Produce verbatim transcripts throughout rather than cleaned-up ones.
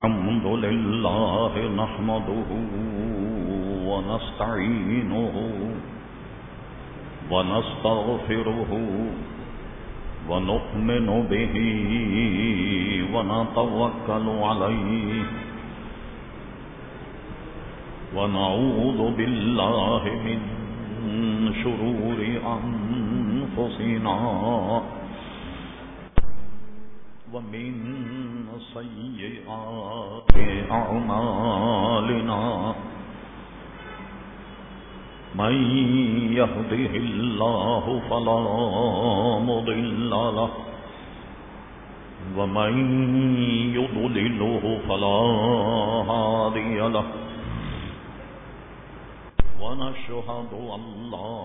الحمد لله نحمده ونستعينه ونستغفره ونؤمن به ونتوكل عليه ونعوذ بالله من شرور أنفسنا ومن سيئات أعمالنا من يهده الله فلا مضل له ومن يضلله فلا هادي له ونشهد أن لا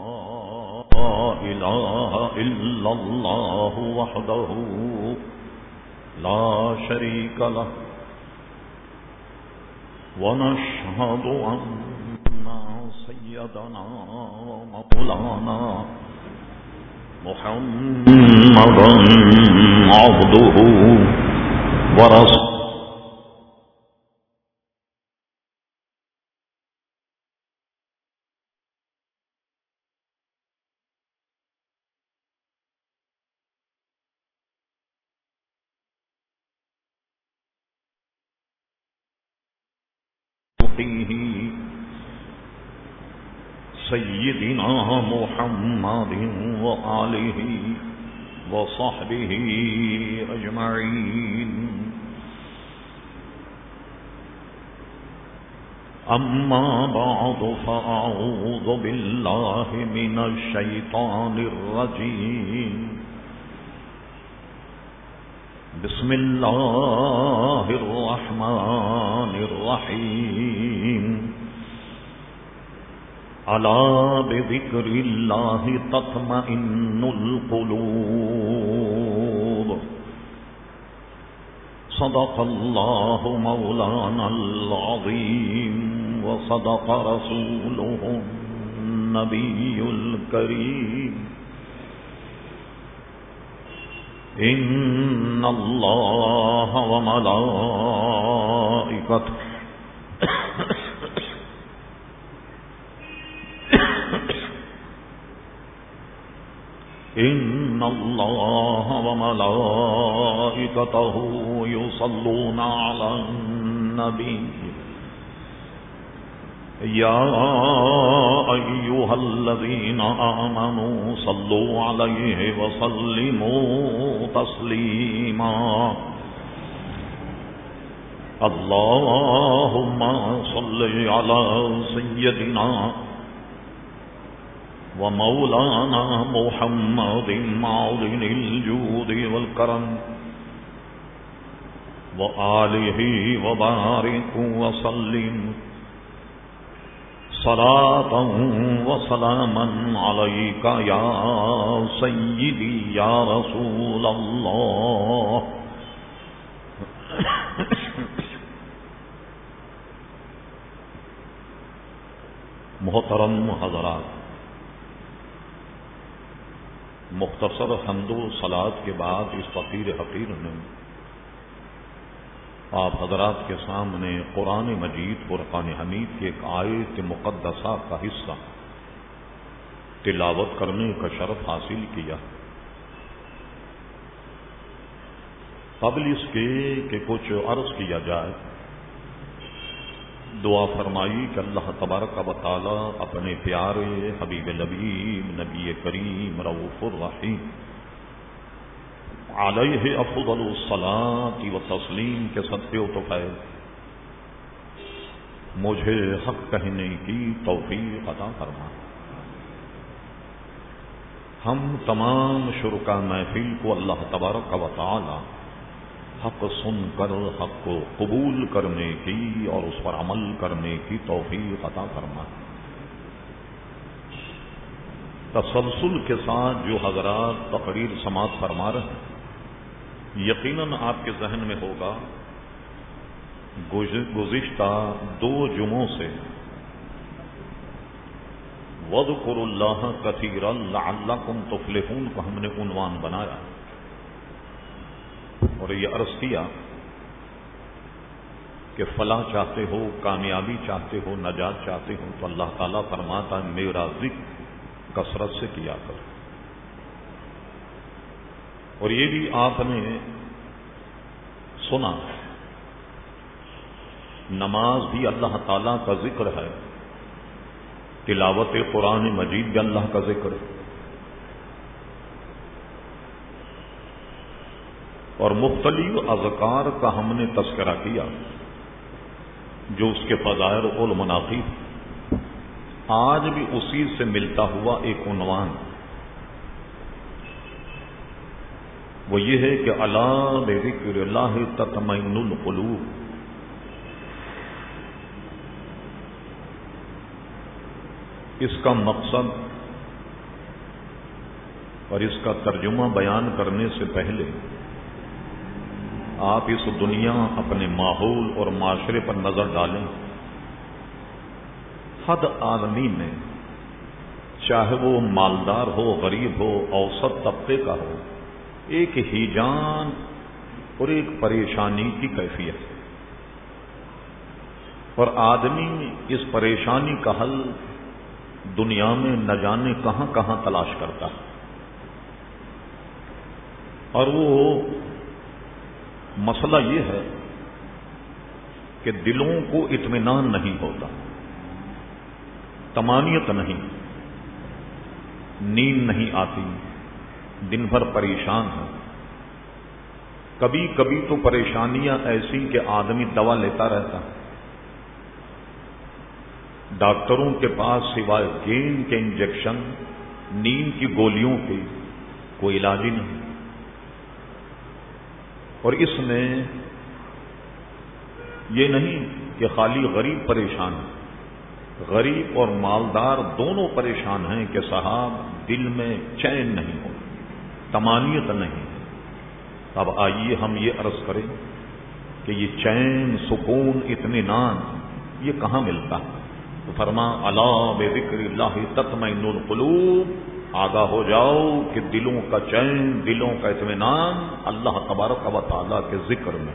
إله إلا الله وحده لا شريك له ونشهد أن سيدنا مولانا محمدا عبده ورسوله سيدنا محمد وآله وصحبه أجمعين أما بعد فأعوذ بالله من الشيطان الرجيم بسم الله الرحمن الرحيم ألا بذكر الله تطمئن القلوب صدق الله مولانا العظيم وصدق رسوله النبي الكريم إن الله وملائكته إن الله وملائكته يصلون على النبي يا أيها الذين آمنوا صلوا عليه وسلموا تسليما اللهم صل على سيدنا ومولانا محمد معدن الجود والكرم وآله وبارك وسلم صلاة وسلاما عليك يا سيدي يا رسول الله محترم حضرات، مختصر حمد و صلات کے بعد اس فقیر حقیر نے آپ حضرات کے سامنے قرآن مجید فرقان حمید کی ایک آیت مقدسہ کا حصہ تلاوت کرنے کا شرف حاصل کیا۔ قبل اس کے کہ کچھ عرض کیا جائے، دعا فرمائی کہ اللہ تبارک و تعالی اپنے پیارے حبیب نبی نبی کریم رؤوف الرحیم علیہ افضل الصلاۃ و تسلیم کے صدقے و طفیل مجھے حق کہنے کی توفیق عطا فرما۔ ہم تمام شرکا محفل کو اللہ تبارک و تعالی حق سن کر حق کو قبول کرنے کی اور اس پر عمل کرنے کی توفیق عطا فرما۔ تسلسل کے ساتھ جو حضرات تقریر سماعت فرما رہے ہیں، یقیناً آپ کے ذہن میں ہوگا گزشتہ دو جمعوں سے وَاذْكُرُوا اللَّهَ كَثِيرًا لَعَلَّكُمْ تُفْلِحُونَ کو ہم نے عنوان بنایا اور یہ عرض کیا کہ فلاں چاہتے ہو، کامیابی چاہتے ہو، نجات چاہتے ہو، تو اللہ تعالیٰ فرماتا ہے میرا ذکر کثرت سے کیا کرو۔ اور یہ بھی آپ نے سنا، نماز بھی اللہ تعالیٰ کا ذکر ہے، تلاوت قرآن مجید بھی اللہ کا ذکر ہے، اور مختلف اذکار کا ہم نے تذکرہ کیا جو اس کے فضائل و المناقب۔ آج بھی اسی سے ملتا ہوا ایک عنوان وہ یہ ہے کہ الا بذکر اللہ تطمئن القلوب۔ اس کا مقصد اور اس کا ترجمہ بیان کرنے سے پہلے آپ اس دنیا، اپنے ماحول اور معاشرے پر نظر ڈالیں۔ حد آدمی میں، چاہے وہ مالدار ہو، غریب ہو، اوسط طبقے کا ہو، ایک ہیجان اور ایک پریشانی کی کیفیت ہے، اور آدمی اس پریشانی کا حل دنیا میں نہ جانے کہاں کہاں تلاش کرتا ہے، اور وہ مسئلہ یہ ہے کہ دلوں کو اطمینان نہیں ہوتا، طمانینت نہیں، نیند نہیں آتی، دن بھر پریشان ہے۔ کبھی کبھی تو پریشانیاں ایسی کہ آدمی دوا لیتا رہتا ہے، ڈاکٹروں کے پاس سوائے گین کے انجیکشن، نیند کی گولیوں کے کوئی علاج ہی نہیں۔ اور اس میں یہ نہیں کہ خالی غریب پریشان ہے، غریب اور مالدار دونوں پریشان ہیں کہ صاحب دل میں چین نہیں ہو، طمانینت نہیں۔ اب آئیے ہم یہ عرض کریں کہ یہ چین، سکون، اطمینان یہ کہاں ملتا ہے؟ تو فرما الا بذکر اللہ تطمئن القلوب، آگاہ ہو جاؤ کہ دلوں کا چین، دلوں کا اطمینان اللہ تبارک و تعالیٰ کے ذکر میں۔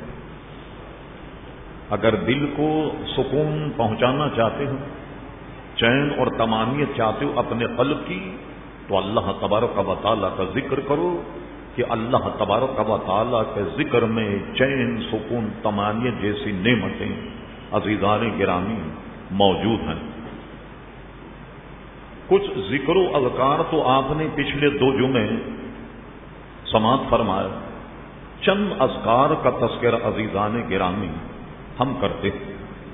اگر دل کو سکون پہنچانا چاہتے ہو، چین اور طمانینت چاہتے ہو اپنے قلب کی، تو اللہ تبارک و تعالیٰ کا ذکر کرو کہ اللہ تبارک و تعالیٰ کے ذکر میں چین، سکون، طمانینت جیسی نعمتیں عزیزان گرامی موجود ہیں۔ کچھ ذکر و اذکار تو آپ نے پچھلے دو جمعے سماعت فرمایا، چند اذکار کا تذکرہ عزیزان گرامی ہم کرتے ہیں۔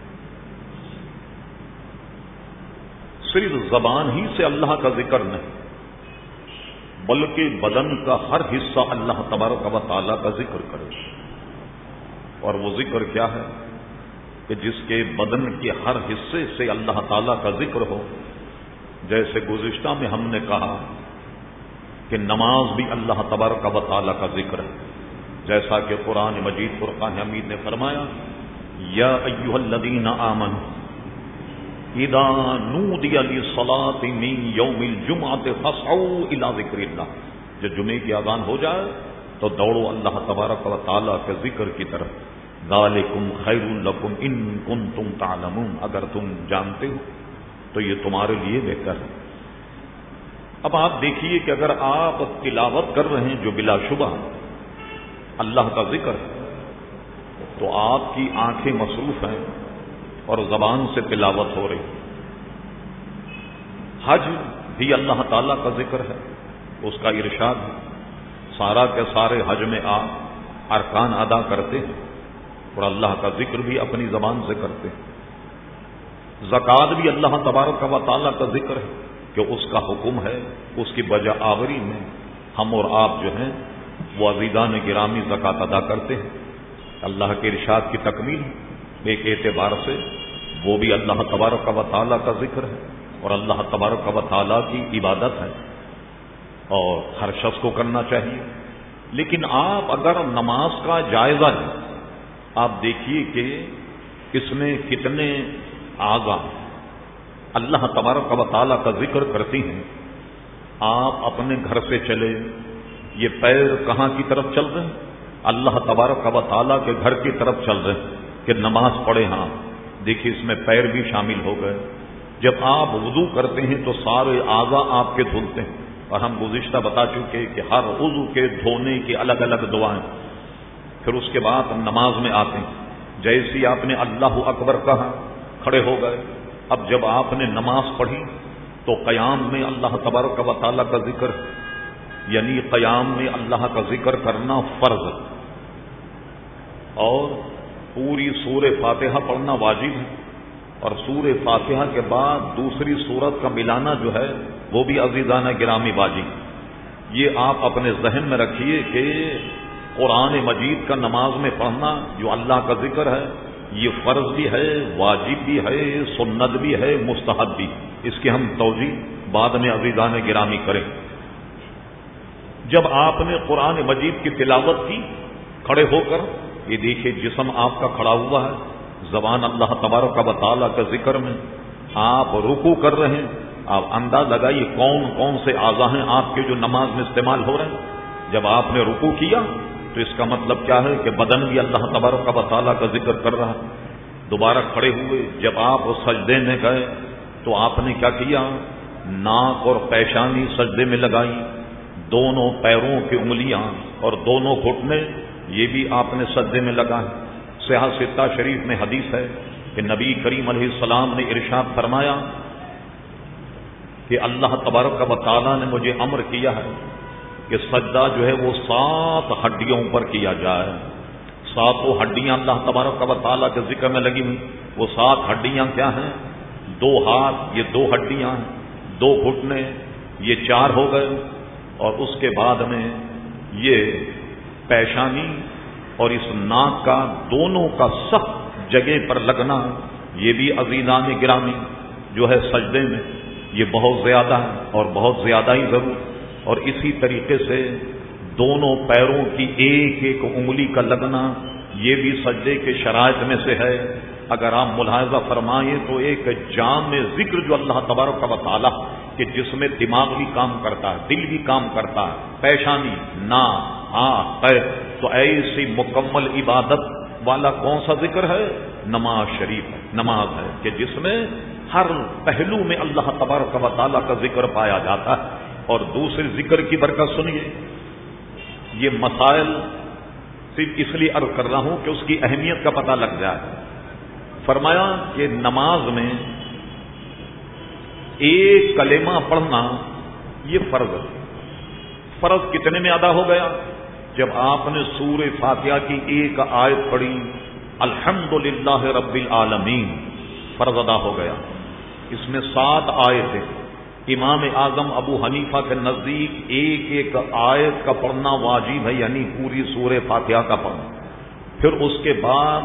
صرف زبان ہی سے اللہ کا ذکر نہیں، بلکہ بدن کا ہر حصہ اللہ تبارک و تعالیٰ کا ذکر کرے۔ اور وہ ذکر کیا ہے کہ جس کے بدن کے ہر حصے سے اللہ تعالیٰ کا ذکر ہو۔ جیسے گزشتہ میں ہم نے کہا کہ نماز بھی اللہ تبارک و تعالیٰ کا ذکر ہے، جیسا کہ قرآن مجید فرقان حمید نے فرمایا یا ایھا الذین آمنوا اذا نودی للصلاۃ من یوم الجمعۃ فاسعوا الی ذکر اللہ، جب جمعے کی اذان ہو جائے تو دوڑو اللہ تبارک و تعالیٰ کے ذکر کی طرف۔ ذالکم خیر لکم ان کنتم تعلمون، اگر تم جانتے ہو تو یہ تمہارے لیے بہتر ہے۔ اب آپ دیکھیے کہ اگر آپ تلاوت کر رہے ہیں جو بلا شبہ اللہ کا ذکر ہے، تو آپ کی آنکھیں مصروف ہیں اور زبان سے تلاوت ہو رہی۔ حج بھی اللہ تعالیٰ کا ذکر ہے، اس کا ارشاد ہے سارا کے سارے حج میں آپ ارکان ادا کرتے ہیں اور اللہ کا ذکر بھی اپنی زبان سے کرتے ہیں۔ زکوٰۃ بھی اللہ تبارک و تعالیٰ کا ذکر ہے کہ اس کا حکم ہے، اس کی بجا آوری میں ہم اور آپ جو ہیں وہ عزیزان گرامی زکوٰۃ ادا کرتے ہیں۔ اللہ کے ارشاد کی تکمیل ایک اعتبار سے وہ بھی اللہ تبارک و تعالیٰ کا ذکر ہے اور اللہ تبارک و تعالیٰ کی عبادت ہے اور ہر شخص کو کرنا چاہیے۔ لیکن آپ اگر نماز کا جائزہ لیں، آپ دیکھیے کہ اس میں کتنے اعضاء اللہ تبارک و تعالیٰ کا ذکر کرتی ہیں۔ آپ اپنے گھر سے چلے، یہ پیر کہاں کی طرف چل رہے ہیں؟ اللہ تبارک و تعالیٰ کے گھر کی طرف چل رہے ہیں کہ نماز پڑھے. ہاں دیکھیے اس میں پیر بھی شامل ہو گئے. جب آپ وضو کرتے ہیں تو سارے اعضاء آپ کے دھلتے ہیں، اور ہم گزشتہ بتا چکے کہ ہر وضو کے دھونے کی الگ الگ دعائیں. پھر اس کے بعد ہم نماز میں آتے ہیں. جیسی آپ نے اللہ اکبر کہا کھڑے ہو گئے. اب جب آپ نے نماز پڑھی تو قیام میں اللہ تبارک و تعالیٰ کا ذکر، یعنی قیام میں اللہ کا ذکر کرنا فرض، اور پوری سورہ فاتحہ پڑھنا واجب ہے. اور سورہ فاتحہ کے بعد دوسری سورت کا ملانا جو ہے وہ بھی عزیزانہ گرامی واجب. یہ آپ اپنے ذہن میں رکھیے کہ قرآن مجید کا نماز میں پڑھنا جو اللہ کا ذکر ہے یہ فرض بھی ہے، واجب بھی ہے، سنت بھی ہے، مستحب بھی. اس کی ہم توضیح بعد میں عزیزان گرامی کریں. جب آپ نے قرآن مجید کی تلاوت کی کھڑے ہو کر، یہ دیکھیے جسم آپ کا کھڑا ہوا ہے، زبان اللہ تبارک و تعالیٰ کا ذکر میں، آپ رکوع کر رہے ہیں. آپ انداز لگائیے کون کون سے اعضاء ہیں آپ کے جو نماز میں استعمال ہو رہے ہیں. جب آپ نے رکوع کیا تو اس کا مطلب کیا ہے کہ بدن بھی اللہ تبارک و تعالیٰ کا ذکر کر رہا ہے. دوبارہ کھڑے ہوئے، جب آپ سجدے میں گئے تو آپ نے کیا کیا؟ ناک اور پیشانی سجدے میں لگائی، دونوں پیروں کی انگلیاں اور دونوں گھٹنے یہ بھی آپ نے سجدے میں لگائے. صحیح ستہ شریف میں حدیث ہے کہ نبی کریم علیہ السلام نے ارشاد فرمایا کہ اللہ تبارک و تعالیٰ نے مجھے امر کیا ہے کہ سجدہ جو ہے وہ سات ہڈیوں پر کیا جائے. ساتوں ہڈیاں اللہ تبارک و تعالیٰ کے ذکر میں لگی ہوئی. وہ سات ہڈیاں کیا ہیں؟ دو ہاتھ یہ دو ہڈیاں، دو گھٹنے یہ چار ہو گئے، اور اس کے بعد میں یہ پیشانی اور اس ناک کا دونوں کا سخت جگہ پر لگنا، یہ بھی عزیزان گرامی جو ہے سجدے میں یہ بہت زیادہ ہے اور بہت زیادہ ہی ضرور. اور اسی طریقے سے دونوں پیروں کی ایک ایک انگلی کا لگنا یہ بھی سجدے کے شرائط میں سے ہے. اگر آپ ملاحظہ فرمائیں تو ایک جامع ذکر جو اللہ تبارک و تعالیٰ کہ جس میں دماغ بھی کام کرتا ہے، دل بھی کام کرتا ہے، پیشانی، ناک، ہاتھ، پیر، تو ایسی مکمل عبادت والا کون سا ذکر ہے؟ نماز شریف ہے، نماز ہے کہ جس میں ہر پہلو میں اللہ تبارک و تعالیٰ کا ذکر پایا جاتا ہے. اور دوسرے ذکر کی برکت سنیے، یہ مسائل صرف اس لیے عرض کر رہا ہوں کہ اس کی اہمیت کا پتہ لگ جائے. فرمایا کہ نماز میں ایک کلمہ پڑھنا یہ فرض ہے. فرض کتنے میں ادا ہو گیا؟ جب آپ نے سورہ فاتحہ کی ایک آیت پڑھی الحمدللہ رب العالمین، فرض ادا ہو گیا. اس میں سات آیتیں. امام اعظم ابو حنیفہ کے نزدیک ایک ایک آیت کا پڑھنا واجب ہے، یعنی پوری سورہ فاتحہ کا پڑھنا. پھر اس کے بعد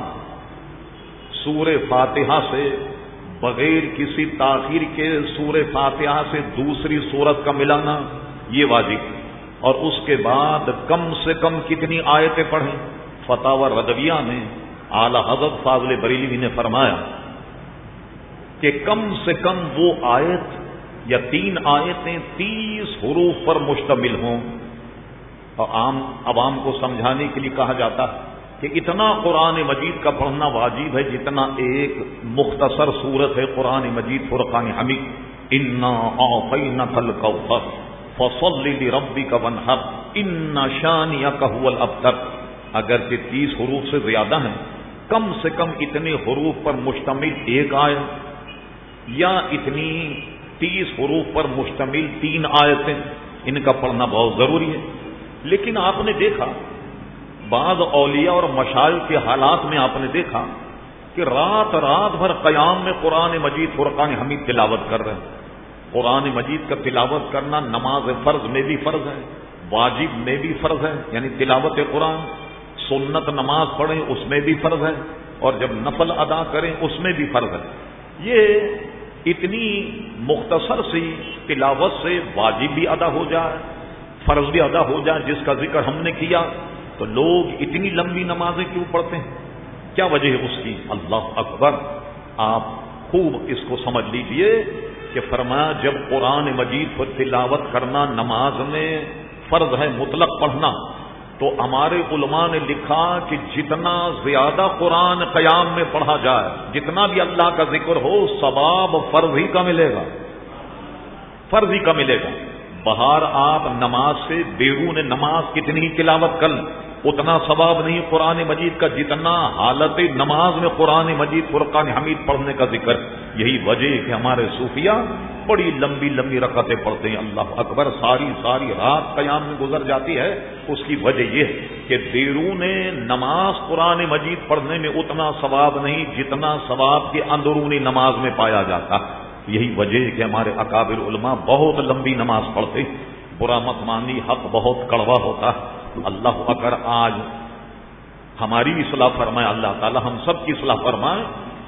سورہ فاتحہ سے بغیر کسی تاخیر کے سورہ فاتحہ سے دوسری سورت کا ملانا یہ واجب. اور اس کے بعد کم سے کم کتنی آیتیں پڑھیں؟ فتاوی رضویہ میں اعلی حضرت فاضل بریلوی نے فرمایا کہ کم سے کم وہ آیت یا تین آیتیں تیس حروف پر مشتمل ہوں. اور عام عوام کو سمجھانے کے لیے کہا جاتا ہے کہ اتنا قرآن مجید کا پڑھنا واجب ہے جتنا ایک مختصر سورت ہے قرآن مجید فرقان حمید. انا اعطیناک الکوثر فصل لربک وانحر ان شانئک هو الابتر. اگرچہ تیس حروف سے زیادہ ہیں، کم سے کم اتنے حروف پر مشتمل ایک آیت یا اتنی تیس حروف پر مشتمل تین آیتیں، ان کا پڑھنا بہت ضروری ہے. لیکن آپ نے دیکھا بعض اولیاء اور مشائخ کے حالات میں آپ نے دیکھا کہ رات رات بھر قیام میں قرآن مجید فرقان حمید تلاوت کر رہے ہیں. قرآن مجید کا تلاوت کرنا نماز فرض میں بھی فرض ہے، واجب میں بھی فرض ہے، یعنی تلاوت قرآن. سنت نماز پڑھیں اس میں بھی فرض ہے، اور جب نفل ادا کریں اس میں بھی فرض ہے. یہ اتنی مختصر سی تلاوت سے واجب بھی ادا ہو جائے، فرض بھی ادا ہو جائے جس کا ذکر ہم نے کیا، تو لوگ اتنی لمبی نمازیں کیوں پڑھتے ہیں؟ کیا وجہ ہے اس کی؟ اللہ اکبر. آپ خوب اس کو سمجھ لیجئے کہ فرمایا جب قرآن مجید پر تلاوت کرنا نماز میں فرض ہے، مطلق پڑھنا، تو ہمارے علماء نے لکھا کہ جتنا زیادہ قرآن قیام میں پڑھا جائے، جتنا بھی اللہ کا ذکر ہو، ثواب فرض ہی کا ملے گا، فرض ہی کا ملے گا۔ بہار آپ نماز سے بیرون نماز کتنی ہی تلاوت کر لیں، اتنا ثواب نہیں قرآن مجید کا جتنا حالت نماز میں قرآن مجید فرقان حمید پڑھنے کا ذکر۔ یہی وجہ ہے کہ ہمارے صوفیہ بڑی لمبی لمبی رکعتیں پڑھتے ہیں، اللہ اکبر، ساری ساری رات قیام میں گزر جاتی ہے۔ اس کی وجہ یہ ہے کہ بیرون نماز قرآن مجید پڑھنے میں اتنا ثواب نہیں جتنا ثواب کے اندرونی نماز میں پایا جاتا۔ یہی وجہ ہے کہ ہمارے اکابر علماء بہت لمبی نماز پڑھتے، برا مت مانی، حق بہت کڑوا ہوتا۔ اللہ اکبر، آج ہماری اصلاح فرمائے اللہ تعالی، ہم سب کی اصلاح فرمائے۔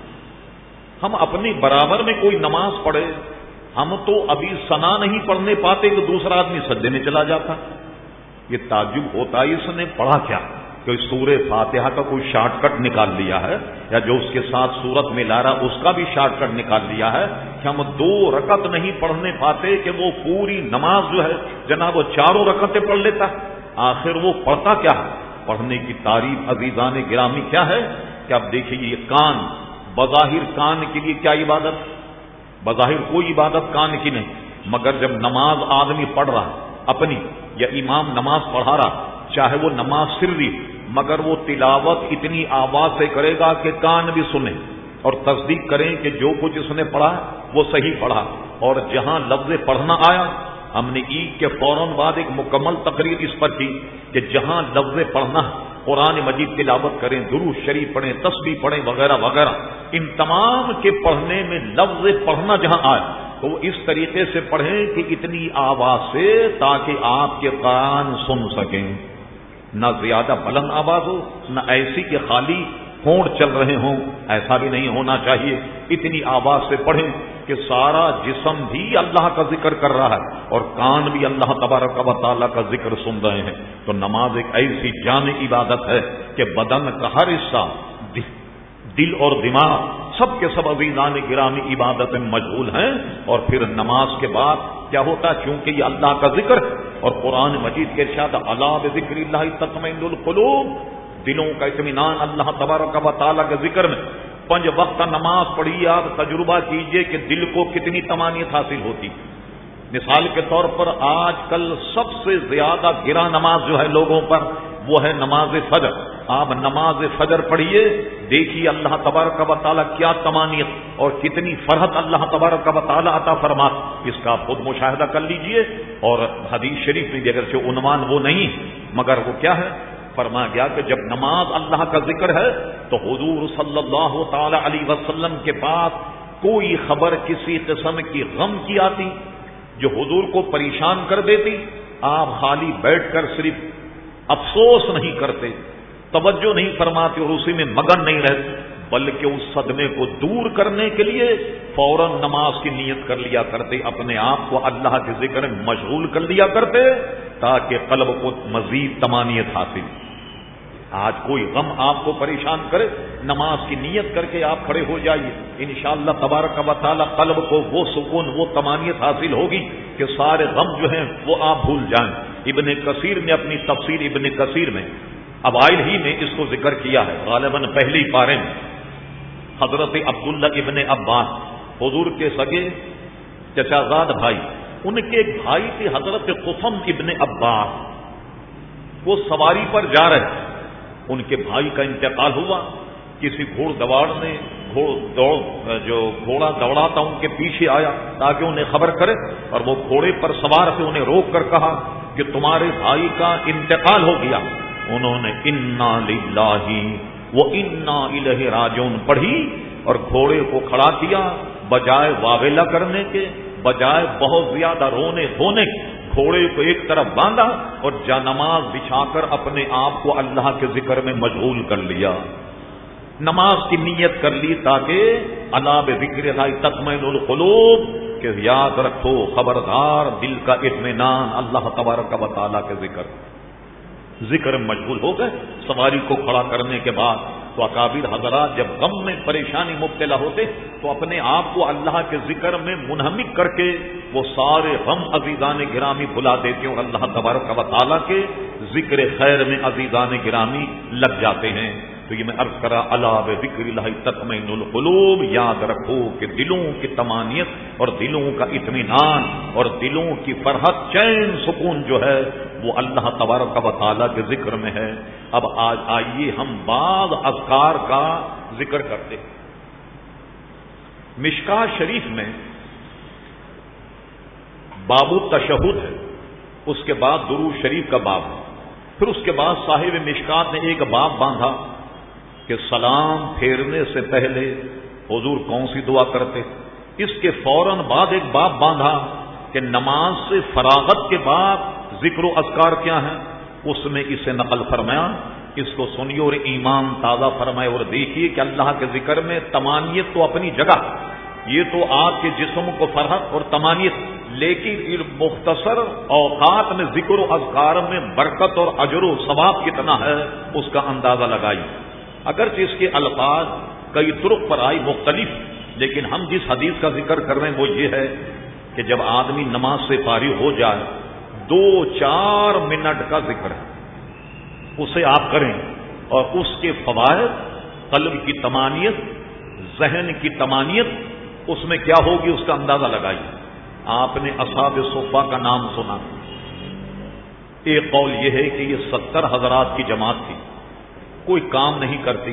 ہم اپنی برابر میں کوئی نماز پڑھے، ہم تو ابھی ثنا نہیں پڑھنے پاتے کہ دوسرا آدمی سجدے میں چلا جاتا۔ یہ تعجب ہوتا ہے، اس نے پڑھا کیا؟ کہ سورہ فاتحہ کا کوئی شارٹ کٹ نکال لیا ہے، یا جو اس کے ساتھ سورت ملا رہا اس کا بھی شارٹ کٹ نکال لیا ہے کہ ہم دو رکعت نہیں پڑھنے پاتے کہ وہ پوری نماز جو ہے جناب وہ چاروں رکعتیں پڑھ لیتا۔ آخر وہ پڑھتا کیا ہے؟ پڑھنے کی تعریف عزیزان گرامی کیا ہے کہ اب دیکھیے، یہ کان، بظاہر کان کے لیے کیا عبادت؟ بظاہر کوئی عبادت کان کی نہیں، مگر جب نماز آدمی پڑھ رہا اپنی، یا امام نماز پڑھا رہا، چاہے وہ نماز سری، مگر وہ تلاوت اتنی آواز سے کرے گا کہ کان بھی سنیں اور تصدیق کریں کہ جو کچھ اس نے پڑھا وہ صحیح پڑھا۔ اور جہاں لفظ پڑھنا آیا، ہم نے عید کے فوراً بعد ایک مکمل تقریر اس پر کی کہ جہاں لفظ پڑھنا قرآن مجید تلاوت کریں، درود شریف پڑھیں، تسبیح پڑھیں، وغیرہ وغیرہ، ان تمام کے پڑھنے میں لفظ پڑھنا جہاں آئے تو وہ اس طریقے سے پڑھیں کہ اتنی آواز سے تاکہ آپ کے کان سن سکیں، نہ زیادہ بلند آواز ہو، نہ ایسی کہ خالی ہونٹ چل رہے ہوں، ایسا بھی نہیں ہونا چاہیے۔ اتنی آواز سے پڑھیں کہ سارا جسم بھی اللہ کا ذکر کر رہا ہے اور کان بھی اللہ تبارک و تعالیٰ کا ذکر سن رہے ہیں۔ تو نماز ایک ایسی جامع عبادت ہے کہ بدن کا ہر حصہ، دل اور دماغ، سب کے سب عزیزان گرامی عبادت میں مشغول ہیں۔ اور پھر نماز کے بعد کیا ہوتا ہے؟ چونکہ یہ اللہ کا ذکر اور قرآن مجید کے ارشاد الا بذکر اللہ تطمئن القلوب، دلوں کا اطمینان اللہ تبارک و تعالیٰ کے ذکر میں۔ پنج وقت نماز پڑھیے، آپ تجربہ کیجئے کہ دل کو کتنی طمانینت حاصل ہوتی۔ مثال کے طور پر آج کل سب سے زیادہ گرا نماز جو ہے لوگوں پر وہ ہے نماز فجر۔ آپ نماز فجر پڑھیے، دیکھیے اللہ تبارک و تعالیٰ کیا طمانینت اور کتنی فرحت اللہ تبارک و تعالیٰ عطا فرما، اس کا آپ خود مشاہدہ کر لیجئے۔ اور حدیث شریف میں اگر سے عنوان وہ نہیں، مگر وہ کیا ہے؟ فرمایا گیا کہ جب نماز اللہ کا ذکر ہے تو حضور صلی اللہ تعالی علیہ وسلم کے پاس کوئی خبر کسی قسم کی غم کی آتی جو حضور کو پریشان کر دیتی، آپ خالی بیٹھ کر صرف افسوس نہیں کرتے، توجہ نہیں فرماتے اور اسی میں مگن نہیں رہتے، بلکہ اس صدمے کو دور کرنے کے لیے فوراً نماز کی نیت کر لیا کرتے، اپنے آپ کو اللہ کے ذکر میں مشغول کر لیا کرتے تاکہ قلب کو مزید طمانینت حاصل۔ آج کوئی غم آپ کو پریشان کرے، نماز کی نیت کر کے آپ کھڑے ہو جائیے، انشاءاللہ تبارک و تعالی قلب کو وہ سکون، وہ طمانینت حاصل ہوگی کہ سارے غم جو ہیں وہ آپ بھول جائیں۔ ابن کثیر نے اپنی تفسیر ابن کثیر میں اوائل ہی میں اس کو ذکر کیا ہے، غالباً پہلی پارے میں حضرت عبداللہ ابن عباس، حضور کے سگے چچا زاد بھائی، ان کے ایک بھائی تھے حضرت قسم ابن عباس، وہ سواری پر جا رہے، ان کے بھائی کا انتقال ہوا، کسی گھوڑ دوڑ نے گھوڑ دوڑ جو گھوڑا دوڑاتا ان کے پیچھے آیا تاکہ انہیں خبر کرے، اور وہ گھوڑے پر سوار سے انہیں روک کر کہا کہ تمہارے بھائی کا انتقال ہو گیا۔ انہوں نے انا للہ و انا الیہ راجعون پڑھی اور گھوڑے کو کھڑا کیا، بجائے واویلا کرنے کے، بجائے بہت زیادہ رونے دھونے کے، گھوڑے کو ایک طرف باندھا اور جانماز بچھا کر اپنے آپ کو اللہ کے ذکر میں مشغول کر لیا، نماز کی نیت کر لی تاکہ الا بذکر اللہ تطمئن القلوب، کہ یاد رکھو خبردار دل کا اطمینان اللہ تبارک و تعالیٰ کے ذکر ذکر میں مشغول ہو گئے۔ سواری کو کھڑا کرنے کے بعد تو اکابر حضرات جب غم میں پریشانی مبتلا ہوتے تو اپنے آپ کو اللہ کے ذکر میں منہمک کر کے وہ سارے غم عزیزان گرامی بھلا دیتے ہیں اور اللہ تبارک و تعالیٰ کے ذکر خیر میں عزیزان گرامی لگ جاتے ہیں. تو یہ میں عرض کرا الا بذکر اللہ تطمئن القلوب، یاد رکھو کہ دلوں کی طمانینت اور دلوں کا اطمینان اور دلوں کی فرحت چین سکون جو ہے وہ اللہ تبارک و تعالیٰ کے ذکر میں ہے. اب آج آئیے ہم بعض اذکار کا ذکر کرتے ہیں. مشکات شریف میں باب التشہد ہے، اس کے بعد درود شریف کا باب ہے، پھر اس کے بعد صاحب مشکات نے ایک باب باندھا کہ سلام پھیرنے سے پہلے حضور کون سی دعا کرتے. اس کے فوراً بعد ایک باب باندھا کہ نماز سے فراغت کے بعد ذکر و اذکار کیا ہیں، اس میں اسے نقل فرمایا. اس کو سنیے اور ایمان تازہ فرمائے اور دیکھیے کہ اللہ کے ذکر میں طمانینت تو اپنی جگہ، یہ تو آپ کے جسم کو فرحت اور طمانینت، لیکن مختصر اوقات میں ذکر و اذکار میں برکت اور اجر و ثواب کتنا ہے اس کا اندازہ لگائیے. اگرچہ اس کے الفاظ کئی طرق پر آئی مختلف، لیکن ہم جس حدیث کا ذکر کر رہے ہیں وہ یہ ہے کہ جب آدمی نماز سے فارغ ہو جائے دو چار منٹ کا ذکر ہے، اسے آپ کریں اور اس کے فوائد، قلب کی طمانینت، ذہن کی طمانینت اس میں کیا ہوگی اس کا اندازہ لگائیے. آپ نے اصحاب صفہ کا نام سنا. ایک قول یہ ہے کہ یہ ستر حضرات کی جماعت تھی، کوئی کام نہیں کرتی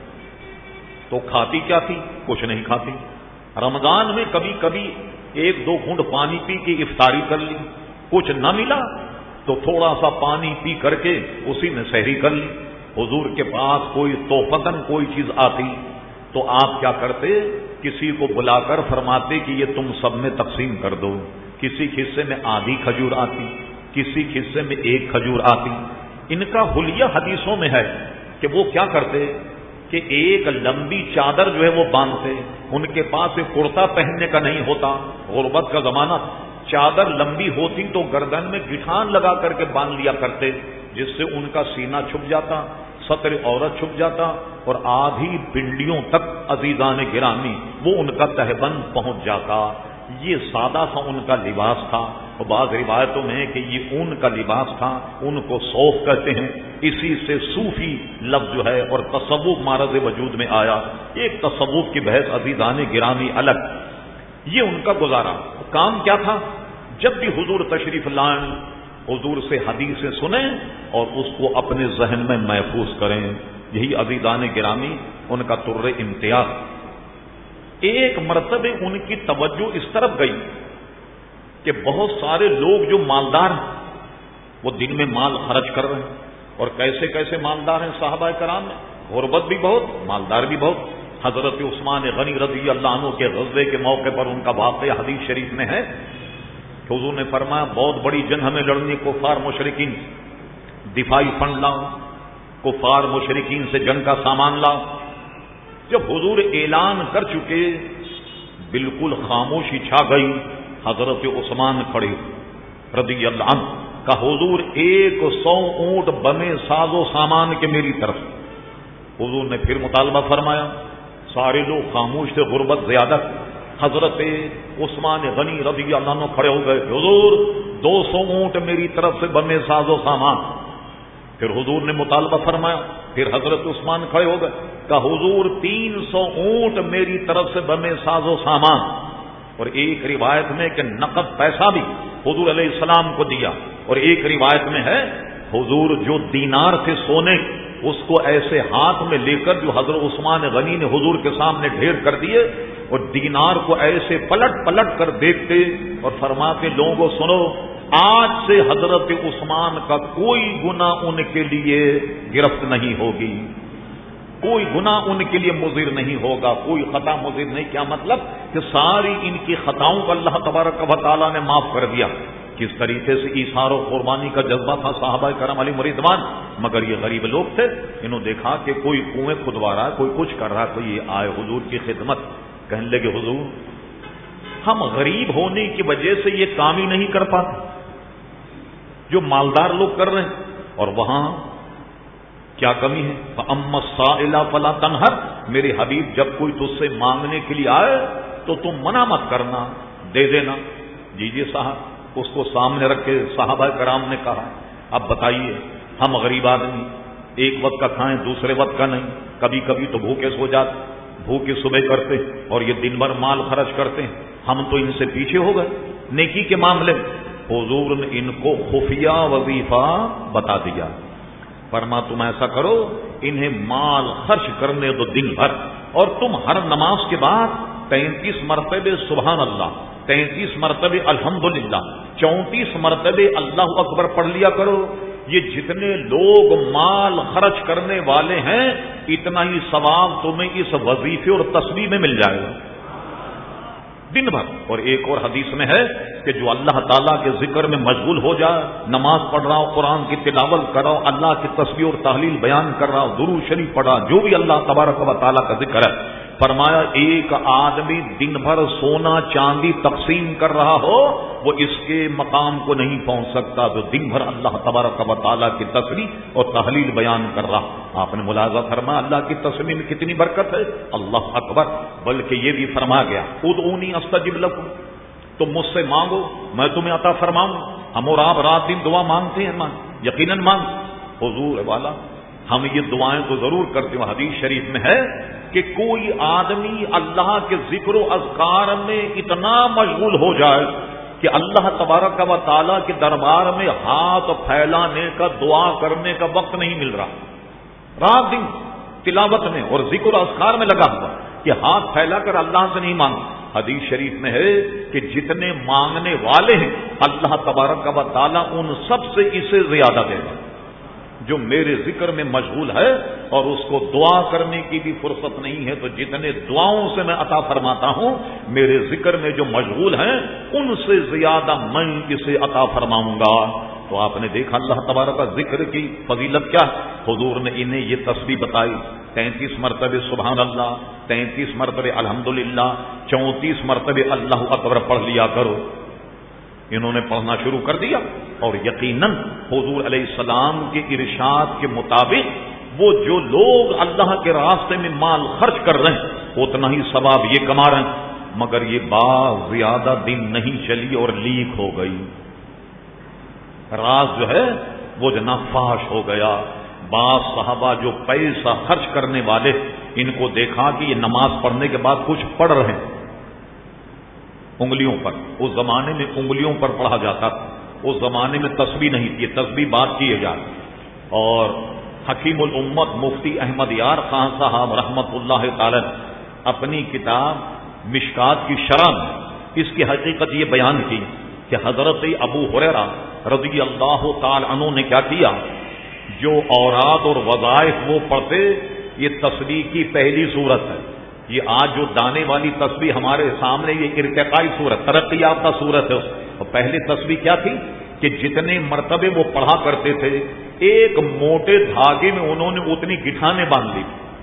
تو کھاتی کیا تھی؟ کچھ نہیں کھاتی. رمضان میں کبھی کبھی ایک دو گھونٹ پانی پی کے افطاری کر لی، کچھ نہ ملا تو تھوڑا سا پانی پی کر کے اسی میں سحری کر لی. حضور کے پاس کوئی توفتن کوئی چیز آتی تو آپ کیا کرتے؟ کسی کو بلا کر فرماتے کہ یہ تم سب میں تقسیم کر دو. کسی حصے میں آدھی کھجور آتی، کسی حصے میں ایک کھجور آتی. ان کا حلیہ حدیثوں میں ہے کہ وہ کیا کرتے کہ ایک لمبی چادر جو ہے وہ باندھتے. ان کے پاس ایک کرتا پہننے کا نہیں ہوتا، غربت کا زمانہ. چادر لمبی ہوتی تو گردن میں گٹھان لگا کر کے باندھ لیا کرتے، جس سے ان کا سینہ چھپ جاتا، سطر عورت چھپ جاتا اور آدھی پنڈلیوں تک عزیزان گرامی وہ ان کا تہبند پہنچ جاتا. یہ سادہ سا ان کا لباس تھا. اور بعض روایتوں میں ہے کہ یہ اون کا لباس تھا، ان کو صوف کہتے ہیں. اسی سے صوفی لفظ جو ہے اور تصوف معرض وجود میں آیا. ایک تصوف کی بحث عزیزان گرامی الگ. یہ ان کا گزارا. کام کیا تھا؟ جب بھی حضور تشریف لائیں حضور سے حدیثیں سنیں اور اس کو اپنے ذہن میں محفوظ کریں. یہی عزیزان گرامی ان کا طر امتیاز. ایک مرتبہ ان کی توجہ اس طرف گئی کہ بہت سارے لوگ جو مالدار ہیں وہ دن میں مال خرچ کر رہے ہیں. اور کیسے کیسے مالدار ہیں صحابہ کرام میں، غربت بھی بہت، مالدار بھی بہت. حضرت عثمان غنی رضی اللہ عنہ کے غزوے کے موقع پر ان کا واقعہ حدیث شریف میں ہے کہ حضور نے فرمایا بہت بڑی جنگ ہمیں لڑنی، کفار مشرکین، دفاعی فنڈ لاؤ، کفار مشرکین سے جنگ کا سامان لاؤ. جب حضور اعلان کر چکے بالکل خاموشی چھا گئی. حضرت عثمان کھڑے رضی اللہ عنہ کا حضور ایک سو اونٹ بنے ساز و سامان کے میری طرف. حضور نے پھر مطالبہ فرمایا. سارے لوگ خاموش تھے، غربت زیادہ. حضرت عثمان غنی رضی اللہ عنہ کھڑے ہو گئے، حضور دو سو اونٹ میری طرف سے بنے ساز و سامان. پھر حضور نے مطالبہ فرمایا. پھر حضرت عثمان کھڑے ہو گئے کہ حضور تین سو اونٹ میری طرف سے بنے ساز و سامان. اور ایک روایت میں کہ نقد پیسہ بھی حضور علیہ السلام کو دیا. اور ایک روایت میں ہے حضور جو دینار تھے سونے اس کو ایسے ہاتھ میں لے کر جو حضرت عثمان غنی نے حضور کے سامنے ڈھیر کر دیے اور دینار کو ایسے پلٹ پلٹ کر دیکھتے اور فرماتے لوگوں سنو آج سے حضرت عثمان کا کوئی گناہ ان کے لیے گرفت نہیں ہوگی، کوئی گناہ ان کے لیے مضر نہیں ہوگا، کوئی خطا مضر نہیں. کیا مطلب کہ ساری ان کی خطاؤں کو اللہ تبارک و تعالیٰ نے معاف کر دیا. کس طریقے سے ایثار و قربانی کا جذبہ تھا صحابہ کرام علیہ رضوان. مگر یہ غریب لوگ تھے، انہوں نے دیکھا کہ کوئی کنویں کھدوا رہا ہے، کوئی کچھ کر رہا ہے، کوئی آئے حضور کی خدمت. کہنے لگے حضور ہم غریب ہونے کی وجہ سے یہ کام ہی نہیں کر پاتے جو مالدار لوگ کر رہے ہیں. اور وہاں کیا کمی ہے؟ فَأَمَّا السَّائِلَ فَلَا تَنْهَرْ، میرے حبیب جب کوئی تجھ سے مانگنے کے لیے آئے تو تم منع مت کرنا، دے دینا۔ جی جی صاحب، اس کو سامنے رکھ کے صحابہ کرام نے کہا اب بتائیے، ہم غریب آدمی ایک وقت کا کھائیں دوسرے وقت کا نہیں، کبھی کبھی تو بھوکے سو جاتے، بھوکے صبح کرتے اور یہ دن بھر مال خرچ کرتے ہیں، ہم تو ان سے پیچھے ہو گئے نیکی کے معاملے میں۔ حضور نے ان کو خفیہ وظیفہ بتا دیا، فرما تم ایسا کرو، انہیں مال خرچ کرنے دو دن بھر، اور تم ہر نماز کے بعد تینتیس مرتبے سبحان اللہ، تینتیس مرتبے الحمدللہ، چونتیس مرتبے اللہ اکبر پڑھ لیا کرو۔ یہ جتنے لوگ مال خرچ کرنے والے ہیں اتنا ہی ثواب تمہیں اس وظیفے اور تسبیح میں مل جائے گا دن بھر۔ اور ایک اور حدیث میں ہے کہ جو اللہ تعالیٰ کے ذکر میں مشغول ہو جائے، نماز پڑھ رہا ہو، قرآن کی تلاوت کر رہا ہو، اللہ کی تسبیح اور تحلیل بیان کر رہا ہو، درود شریف پڑھ رہا، جو بھی اللہ تبارک و تعالیٰ کا ذکر ہے، فرمایا ایک آدمی دن بھر سونا چاندی تقسیم کر رہا ہو وہ اس کے مقام کو نہیں پہنچ سکتا جو دن بھر اللہ تبارک و تعالیٰ کی تسبیح اور تحلیل بیان کر رہا۔ آپ نے ملاحظہ فرمایا اللہ کی تسبیح میں کتنی برکت ہے، اللہ اکبر۔ بلکہ یہ بھی فرما گیا ادعونی استجب لکم، تم مجھ سے مانگو میں تمہیں عطا فرماؤں۔ ہم اور آپ رات دن دعا مانگتے ہیں، مانگ یقیناً مانگ حضور والا ہم یہ دعائیں تو ضرور کرتے ہیں۔ حدیث شریف میں ہے کہ کوئی آدمی اللہ کے ذکر و اذکار میں اتنا مشغول ہو جائے کہ اللہ تبارک و تعالیٰ کے دربار میں ہاتھ پھیلانے کا، دعا کرنے کا وقت نہیں مل رہا، رات دن تلاوت میں اور ذکر و اذکار میں لگا ہوا کہ ہاتھ پھیلا کر اللہ سے نہیں مانگا۔ حدیث شریف میں ہے کہ جتنے مانگنے والے ہیں اللہ تبارک و تعالیٰ ان سب سے اسے زیادہ دے گا۔ جو میرے ذکر میں مشغول ہے اور اس کو دعا کرنے کی بھی فرصت نہیں ہے تو جتنے دعاؤں سے میں عطا فرماتا ہوں میرے ذکر میں جو مشغول ہیں ان سے زیادہ میں اسے عطا فرماؤں گا۔ تو آپ نے دیکھا اللہ تبارک کا ذکر کی فضیلت کیا، حضور نے انہیں یہ تسبیح بتائی، تینتیس مرتبے سبحان اللہ، تینتیس مرتبے الحمدللہ، چونتیس مرتبے اللہ اکبر پڑھ لیا کرو۔ انہوں نے پڑھنا شروع کر دیا اور یقیناً حضور علیہ السلام کے ارشاد کے مطابق وہ جو لوگ اللہ کے راستے میں مال خرچ کر رہے ہیں اتنا ہی ثواب یہ کما رہے ہیں، مگر یہ بات زیادہ دن نہیں چلی اور لیک ہو گئی، راز جو ہے وہ جناب فاش ہو گیا۔ بعض صحابہ جو پیسہ خرچ کرنے والے ان کو دیکھا کہ یہ نماز پڑھنے کے بعد کچھ پڑھ رہے ہیں انگلیوں پر، اس زمانے میں انگلیوں پر پڑھا جاتا تھا، اس زمانے میں تسبیح نہیں تھی، تسبیح بات کیے جاتی۔ اور حکیم الامت مفتی احمد یار خان صاحب رحمت اللہ تعالی اپنی کتاب مشکات کی شرح میں اس کی حقیقت یہ بیان کی کہ حضرت ابو ہریرہ رضی اللہ تعالی عنہ نے کیا کیا، جو اوراد اور وظائف وہ پڑھتے یہ تسبیح کی پہلی صورت ہے۔ یہ آج جو دانے والی تسبیح ہمارے سامنے یہ ارتقائی صورت، ترقی یافتہ صورت ہے، اور پہلے تسبیح کیا تھی کہ جتنے مرتبے وہ پڑھا کرتے تھے ایک موٹے دھاگے میں انہوں نے اتنی گٹھانے باندھ لی،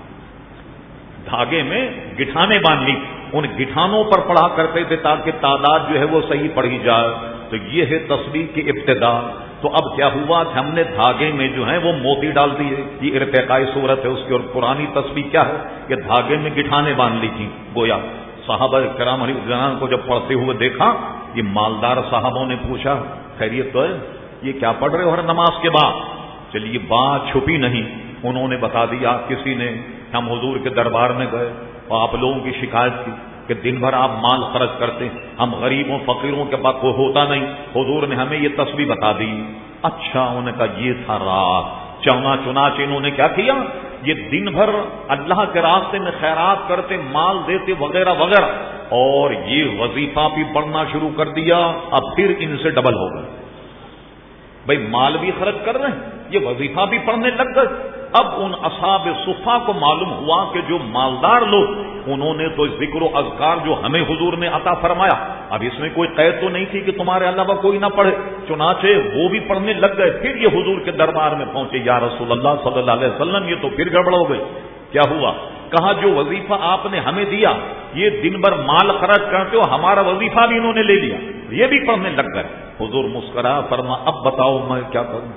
دھاگے میں گٹھانے باندھ لی، ان گٹھانوں پر پڑھا کرتے تھے تاکہ تعداد جو ہے وہ صحیح پڑھی جائے۔ تو یہ ہے تسبیح کی ابتدا۔ تو اب کیا ہوا کہ ہم نے دھاگے میں جو ہے وہ موتی ڈال دیے، یہ ارتقائی صورت ہے اس کی، اور پرانی تسبیح کیا ہے کہ دھاگے میں گٹھانے باندھ لی تھی۔ گویا صحابہ کرام علیہ السلام کو جب پڑھتے ہوئے دیکھا، یہ مالدار صحابوں نے پوچھا خیریت تو ہے، یہ کیا پڑھ رہے ہو ہر نماز کے بعد؟ چلیے بات چھپی نہیں، انہوں نے بتا دیا، کسی نے ہم حضور کے دربار میں گئے اور آپ لوگوں کی شکایت کی کہ دن بھر آپ مال خرچ کرتے ہیں، ہم غریبوں فقیروں کے پاس وہ ہوتا نہیں، حضور نے ہمیں یہ تسبیح بتا دی۔ اچھا، انہوں نے کہا یہ تھا راز۔ چونا چنانچہ انہوں نے کیا کیا، یہ دن بھر اللہ کے راستے میں خیرات کرتے، مال دیتے وغیرہ وغیرہ، اور یہ وظیفہ بھی پڑھنا شروع کر دیا۔ اب پھر ان سے ڈبل ہو گئے، بھائی مال بھی خرچ کر رہے ہیں، یہ وظیفہ بھی پڑھنے لگ گئے۔ اب ان اصحاب صفا کو معلوم ہوا کہ جو مالدار لوگ انہوں نے تو ذکر و اذکار جو ہمیں حضور نے عطا فرمایا، اب اس میں کوئی قید تو نہیں تھی کہ تمہارے علاوہ کوئی نہ پڑھے، چنانچہ وہ بھی پڑھنے لگ گئے۔ پھر یہ حضور کے دربار میں پہنچے، یا رسول اللہ صلی اللہ علیہ وسلم یہ تو پھر گڑبڑ ہو گئی۔ کیا ہوا؟ کہا جو وظیفہ آپ نے ہمیں دیا، یہ دن بھر مال خرچ کرتے ہو، ہمارا وظیفہ بھی انہوں نے لے لیا، یہ بھی پڑھنے لگ گئے۔ حضور مسکرا، فرما اب بتاؤ میں کیا کروں؟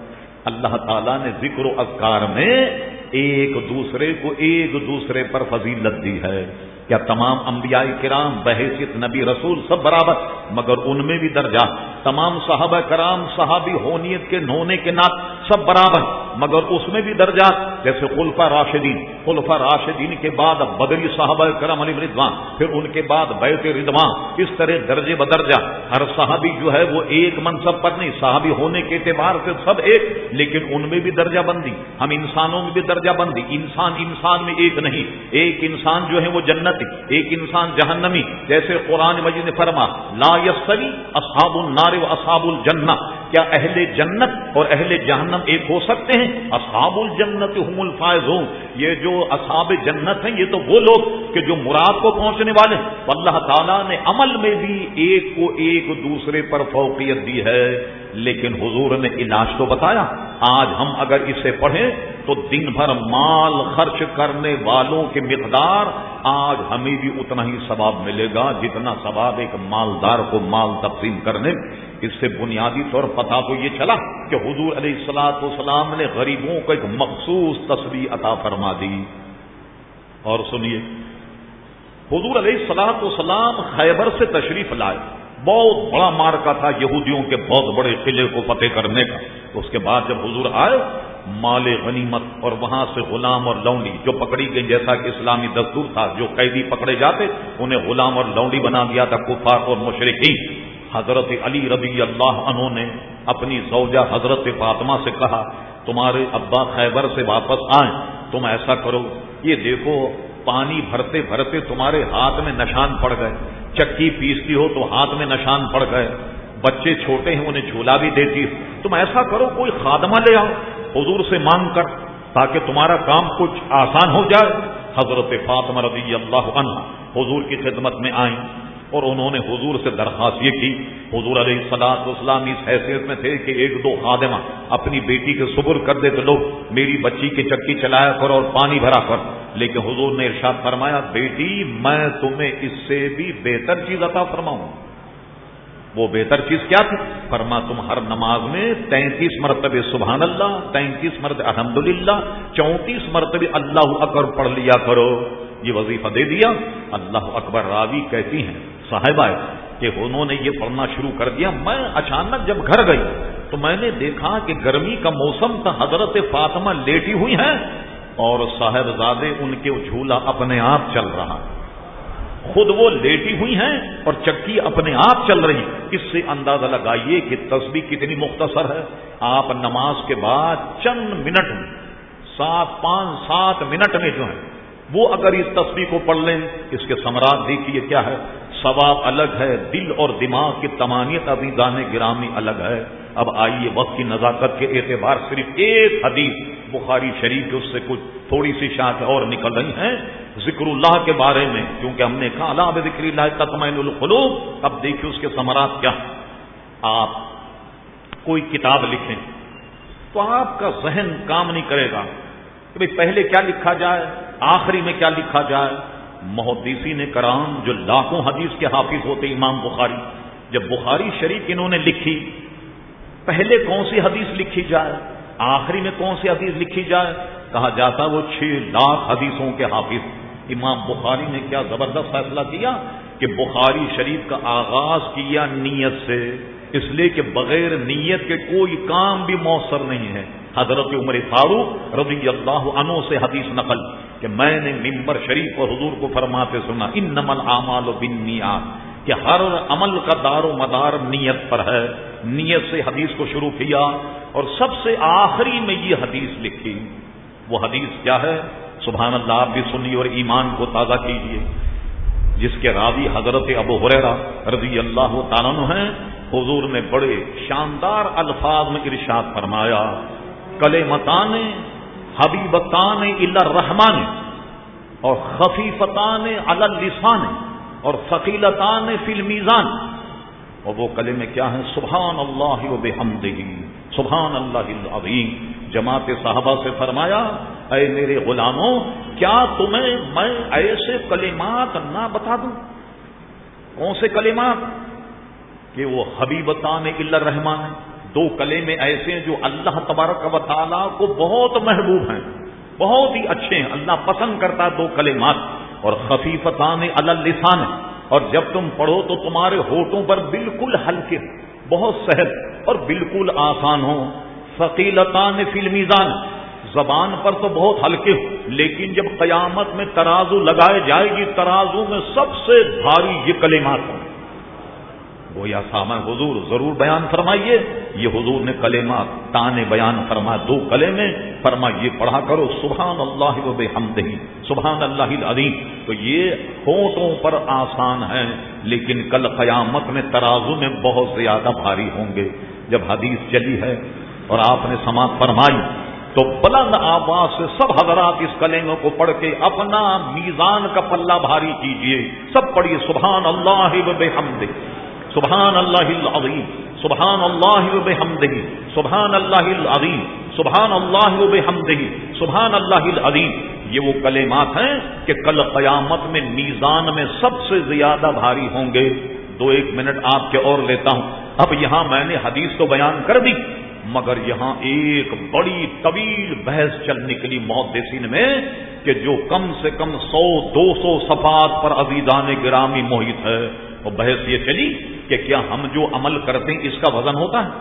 اللہ تعالیٰ نے ذکر و اذکار میں ایک دوسرے کو ایک دوسرے پر فضیلت دی ہے. کیا تمام انبیاء کرام بحیثیت نبی رسول سب برابر؟ مگر ان میں بھی درجہ. تمام صحابہ کرام صحابی ہونیت کے ہونے کے ناط سب برابر، مگر اس میں بھی درجات. جیسے خلفاء راشدین، خلفاء راشدین کے بعد بدری صحابہ کرام علیہ رضوان، پھر ان کے بعد بیعت رضوان، اس طرح درجے بدرجہ. ہر صحابی جو ہے وہ ایک منصب پر نہیں، صحابی ہونے کے اعتبار سے سب ایک، لیکن ان میں بھی درجہ بندی. ہم انسانوں میں بھی درجہ بندی. انسان انسان میں ایک نہیں، ایک انسان جو ہے وہ جنت، ایک انسان جہنمی. جیسے قرآن مجید نے فرما لا یستوی اصحاب النار و اصحاب الجنہ، کیا اہل جنت اور اہل جہنم ایک ہو سکتے ہیں؟ اصحاب الجنت هم الفائزون، یہ جو اصحاب جنت ہیں یہ تو وہ لوگ کہ جو مراد کو پہنچنے والے. اللہ تعالیٰ نے عمل میں بھی ایک کو ایک دوسرے پر فوقیت دی ہے، لیکن حضور نے علاج تو بتایا. آج ہم اگر اسے پڑھیں تو دن بھر مال خرچ کرنے والوں کی مقدار آج ہمیں بھی اتنا ہی ثواب ملے گا جتنا ثواب ایک مالدار کو مال تقسیم کرنے. اس سے بنیادی طور پتہ تو یہ چلا کہ حضور علیہ الصلوۃ والسلام نے غریبوں کو ایک مخصوص تسبیح عطا فرما دی. اور سنیے، حضور علیہ الصلوۃ والسلام خیبر سے تشریف لائے. بہت بڑا مارکا تھا یہودیوں کے بہت بڑے قلعے کو فتح کرنے کا. اس کے بعد جب حضور آئے، مال غنیمت اور وہاں سے غلام اور لونڈی جو پکڑی گئی، جیسا کہ اسلامی دستور تھا جو قیدی پکڑے جاتے انہیں غلام اور لونڈی بنا دیا تھا کفار اور مشرکین. حضرت علی رضی اللہ عنہ نے اپنی زوجہ حضرت فاطمہ سے کہا تمہارے ابا خیبر سے واپس آئیں، تم ایسا کرو، یہ دیکھو پانی بھرتے بھرتے تمہارے ہاتھ میں نشان پڑ گئے، چکی پیستی ہو تو ہاتھ میں نشان پڑ گئے، بچے چھوٹے ہیں انہیں جھولا بھی دیتی، تم ایسا کرو کوئی خادمہ لے آؤ حضور سے مانگ کر تاکہ تمہارا کام کچھ آسان ہو جائے. حضرت فاطمہ رضی اللہ عنہ حضور کی خدمت میں آئیں اور انہوں نے حضور سے درخواست یہ کی. حضور علیہ الصلوۃ والسلام اس حیثیت میں تھے کہ ایک دو خادمہ اپنی بیٹی کے سپرد کر دے تو لو میری بچی کی چکی چلایا کرو اور پانی بھرا کر. لیکن حضور نے ارشاد فرمایا بیٹی میں تمہیں اس سے بھی بہتر چیز عطا فرماؤں. وہ بہتر چیز کیا تھی؟ فرما تم ہر نماز میں تینتیس مرتبہ سبحان اللہ، تینتیس مرتبہ الحمدللہ، چونتیس مرتبہ اللہ اکبر پڑھ لیا کرو. یہ وظیفہ دے دیا. اللہ اکبر راوی کہتی ہیں صاحبہ کہ انہوں نے یہ پڑھنا شروع کر دیا. میں اچانک جب گھر گئی تو میں نے دیکھا کہ گرمی کا موسم تھا، حضرت فاطمہ لیٹی ہوئی ہیں اور صاحبزادے ان کے جھولا اپنے آپ چل رہا، خود وہ لیٹی ہوئی ہیں اور چکی اپنے آپ چل رہی. اس سے اندازہ لگائیے کہ تسبیح کتنی مختصر ہے. آپ نماز کے بعد چند منٹ میں، سات پانچ سات منٹ میں جو ہے وہ اگر اس تسبیح کو پڑھ لیں، اس کے ثمرات دیکھیے کیا ہے. ثواب الگ ہے، دل اور دماغ کی تمانیت عزیزان گرامی الگ ہے. اب آئیے وقت کی نزاکت کے اعتبار صرف ایک حدیث بخاری شریف کے اس سے کچھ تھوڑی سی شاخ اور نکل رہی ہیں ذکر اللہ کے بارے میں، کیونکہ ہم نے کہا الا بذکر اللہ تطمئن القلوب. اب دیکھیے اس کے ثمرات کیا. آپ کوئی کتاب لکھیں تو آپ کا ذہن کام نہیں کرے گا کہ بھئی پہلے کیا لکھا جائے، آخری میں کیا لکھا جائے. محدثین کرام جو لاکھوں حدیث کے حافظ ہوتے، امام بخاری، جب بخاری شریف انہوں نے لکھی، پہلے کون سی حدیث لکھی جائے، آخری میں کون سی حدیث لکھی جائے، کہا جاتا وہ چھ لاکھ حدیثوں کے حافظ. امام بخاری نے کیا زبردست فیصلہ کیا کہ بخاری شریف کا آغاز کیا نیت سے، اس لیے کہ بغیر نیت کے کوئی کام بھی مؤثر نہیں ہے. حضرت عمر فاروق رضی اللہ عنہ سے حدیث نقل کہ میں نے منبر شریف اور حضور کو فرماتے سنا انما الاعمال بالنیات، کہ ہر عمل کا دار و مدار نیت پر ہے. نیت سے حدیث کو شروع کیا اور سب سے آخری میں یہ حدیث لکھی. وہ حدیث کیا ہے؟ سبحان اللہ، آپ بھی سنیے اور ایمان کو تازہ کیجیے. جس کے راوی حضرت ابو ہریرہ رضی اللہ تعالیٰ عنہ ہیں. حضور نے بڑے شاندار الفاظ میں ارشاد فرمایا کلمتان حبیبتان الی الرحمن اور خفیفتان علی اللسان اور ثقیلتان فی المیزان. اور وہ کلمے کیا ہیں؟ سبحان اللہ و بحمدہ سبحان اللہ العظیم. جماعت صحابہ سے فرمایا اے میرے غلاموں، کیا تمہیں میں ایسے کلمات نہ بتا دوں؟ کون سے کلمات؟ کہ وہ حبیبتان الی الرحمن، دو کلمے ایسے ہیں جو اللہ تبارک و تعالیٰ کو بہت محبوب ہیں، بہت ہی اچھے ہیں، اللہ پسند کرتا ہے دو کلمات، اور خفیفتان علی اللسان، اور جب تم پڑھو تو تمہارے ہونٹوں پر بالکل ہلکے، بہت سہل اور بالکل آسان ہو، ثقیلتان فی المیزان، زبان پر تو بہت ہلکے ہو، لیکن جب قیامت میں ترازو لگائے جائے گی ترازو میں سب سے بھاری یہ کلمات ہوں۔ گویا سامع حضور ضرور بیان فرمائیے، یہ حضور نے کلمات تانے بیان فرما دو کلمے، فرما یہ پڑھا کرو سبحان اللہ و بحمدہ سبحان اللہ العظیم، تو یہ ہونٹوں پر آسان ہے لیکن کل قیامت میں ترازو میں بہت زیادہ بھاری ہوں گے۔ جب حدیث چلی ہے اور آپ نے سماعت فرمائی تو بلند آواز سے سب حضرات اس کلمے کو پڑھ کے اپنا میزان کا پلہ بھاری کیجئے، سب پڑھیے سبحان اللہ و بحمدہ سبحان اللہ العظیم سبحان اللہ و بحمدہ سبحان اللہ العظیم سبحان اللہ و بحمدہ سبحان اللہ العظیم۔ یہ وہ کلمات ہیں کہ کل قیامت میں میزان میں سب سے زیادہ بھاری ہوں گے۔ دو ایک منٹ آپ کے اور لیتا ہوں۔ اب یہاں میں نے حدیث تو بیان کر دی، مگر یہاں ایک بڑی طویل بحث چل نکلی محدثین میں کہ جو کم سے کم سو دو سو صفحات پر عزیزان گرامی محیط ہے، اور بحث یہ چلی کہ کیا ہم جو عمل کرتے ہیں اس کا وزن ہوتا ہے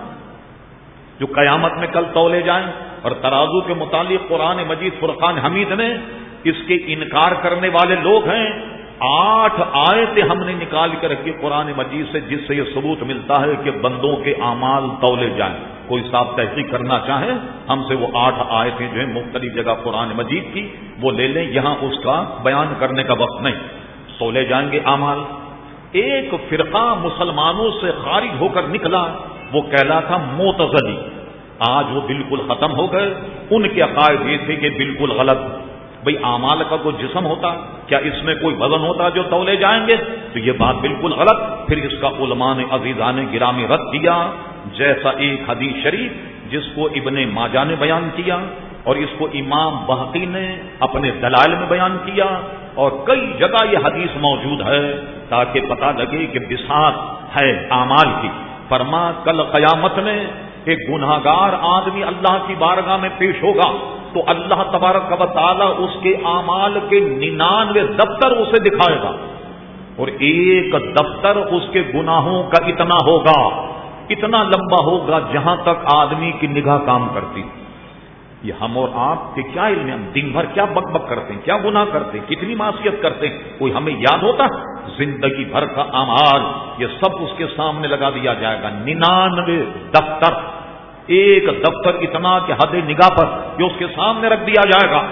جو قیامت میں کل تولے جائیں؟ اور ترازو کے متعلق قرآن مجید فرقان حمید میں اس کے انکار کرنے والے لوگ ہیں، آٹھ آیتیں ہم نے نکال کے رکھی قرآن مجید سے جس سے یہ ثبوت ملتا ہے کہ بندوں کے اعمال تولے جائیں۔ کوئی صاحب تحقیق کرنا چاہے ہم سے وہ آٹھ آیتیں جو ہیں مختلف جگہ قرآن مجید کی وہ لے لیں، یہاں اس کا بیان کرنے کا وقت نہیں۔ تولے جائیں گے اعمال۔ ایک فرقہ مسلمانوں سے خارج ہو کر نکلا، وہ کہلاتا معتزلی، آج وہ بالکل ختم ہو گئے۔ ان کے عقائد یہ تھے کہ بالکل غلط، بھئی اعمال کا کوئی جسم ہوتا، کیا اس میں کوئی وزن ہوتا جو تولے جائیں گے؟ تو یہ بات بالکل غلط۔ پھر اس کا علماء نے عزیزان گرامی رد کیا، جیسا ایک حدیث شریف جس کو ابن ماجہ نے بیان کیا اور اس کو امام بہقی نے اپنے دلائل میں بیان کیا، اور کئی جگہ یہ حدیث موجود ہے تاکہ پتہ لگے کہ بساط ہے اعمال کی۔ فرما کل قیامت میں ایک گناہگار آدمی اللہ کی بارگاہ میں پیش ہوگا تو اللہ تبارک و تعالی اس کے اعمال کے ننانوے دفتر اسے دکھائے گا، اور ایک دفتر اس کے گناہوں کا اتنا ہوگا، اتنا لمبا ہوگا جہاں تک آدمی کی نگاہ کام کرتی۔ یہ ہم اور آپ کے کیا علم ہے؟ ہم دن بھر کیا بک بک کرتے ہیں، کیا گناہ کرتے ہیں، کتنی معصیت کرتے ہیں، کوئی ہمیں یاد ہوتا؟ زندگی بھر کا اعمال یہ سب اس کے سامنے لگا دیا جائے گا، ننانوے دفتر، ایک دفتر اتنا کہ حد نگاہ پر یہ اس کے سامنے رکھ دیا جائے گا۔